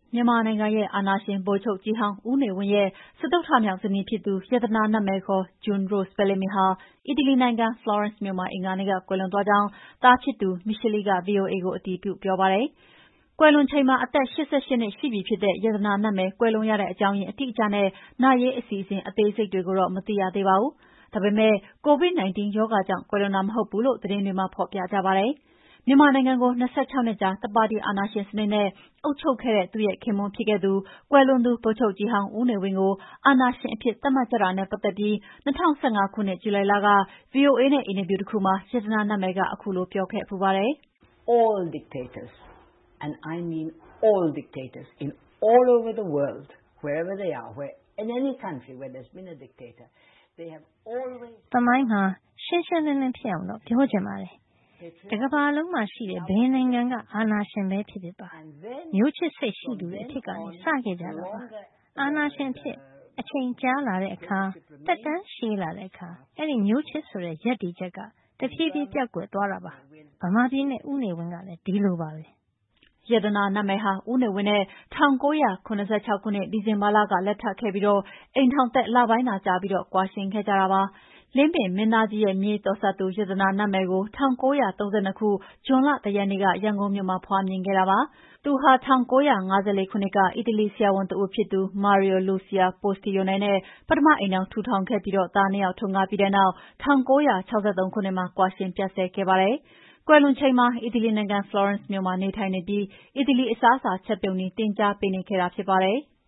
မြန်မာနိုင်ငံရဲ့အာဏာရှင်ဗိုလ်ချုပ်ကြီးဟောင်းဦးနေဝင်းရဲ့စတုတ္ထမြောက်ဇနီးဖြစ်သူရတနာနတ်မယ်ခေါ် June Rose Bellamy ဟာအီတလီနိုင်ငံ Florence မြို့မှာအင်္ဂါနေ့ကကွယ်လွန်သွားကြောင်းသားဖြစ်သူ Michele က VOA ကိုအတည်ပြုပြောပါတယ်။ကွယ်လွန်ချိန်မှာအသက်88နှစ်ရှိပြီဖြစ်တဲ့ရတနာနတ်မယ်ကွယ်လွန်ရတဲ့အကြောင်းရင်းအတိအကျနဲ့နာရေးအစီအစဉ်အသေးစိတ်တွေကိုတော့မသိရသေးပါဘူး။ဒါပေမဲ့ COVID-19 ရောဂါကြောင့်ကွယ်လွန်တာမဟုတ်ဘူးလို့သတင်းတွေမှာဖော်ပြကြပါတယ်။မြန်မာနိုင်ငံကို26နှစ်ကြာတပါတီအာဏာရှင်စနစ်နဲ့အုပ်ချုပ်ခဲ့တဲ့သူ့ရဲ့ခင်ပွန်းဖြစ်ခဲ့သူကွယ်လွန်သူဗိုလ်ချုပ်ကြီးဟောင်းဦးနေဝင်းကိုအာဏာရှင်အဖြစ်သတ်မှတ်ကြတာနဲ့ပတ်သက်ပြီး2015ခုနှစ်ဇူလိုင်လက VOA နဲ့အင်တာဗျူးတစ်ခုမှာရတနာနတ်မယ်ကအခုလိုပြောခဲ့ဖူးပါတယ်။ All dictators, and I mean all dictators in all over the world, wherever they are, where in any country where there's been a dictator, they have always သမိုင်းမှာရှင်းရှင်းလင်းလင်းဖြစ်အောင်တော့ပြောချင်ပါတယ်။တကမ္ဘာလုံးမှာရှိတဲ့ဘယ်နိုင်ငံကအာဏာရှင်ပဲဖြစ်ဖြစ်ပါမျိုးချစ်စိတ်ရှိသူတွေအဖြစ်ကနေစခဲ့ကြတာပါအာဏာရှင်ဖြစ်အချိန်ကြာလာတဲ့အခါတက်တန်းရှည်လာတဲ့အခါအဲ့ဒီမျိုးချစ်ဆိုတဲ့ရက်ဒီချက်ကတဖြည်းဖြည်းပြောက်ကွယ်သွားတာပါဗမာပြည်နဲ့ဦးနေဝင်းကလည်းဒီလိုပါပဲရတနာနတ်မယ်ဟာဦးနေဝင်းနဲ့1986ခုနှစ်ဒီဇင်ဘာလကလက်ထပ်ခဲ့ပြီးတော့အိမ်ထောင်သက်လပိုင်းသာကြာပြီးတော့ကွာရှင်းခဲ့ကြတာပါလင်းပင်မင်းသားကြီးရဲ့မြေတော်ဆက်သူရတနာနတ်မယ်ကို1932ခုဇွန်လ1ရက်နေ့ကရန်ကုန်မြို့မှာဖွားမြင်ခဲ့တာပါသူဟာ1954ခုနှစ်ကအီတလီဆရာဝန်တဦးဖြစ်သူ Mario Lucia Postiglione နဲ့ပထမအိမ်ထောင်ထူထောင်ခဲ့ပြီးတော့သားနှစ်ယောက်ထွန်းကားပြီးတဲ့နောက်1963ခုနှစ်မှာကွာရှင်းပြတ်ဆဲခဲ့ပါတယ်ကွယ်လွန်ချိန်မှာအီတလီနိုင်ငံ Florence မြို့မှာနေထိုင်နေပြီးအီတလီအစားအစာချက်ပြုတ်နည်းတင်ကြားပေးနေခဲ့တာဖြစ်ပါတယ်။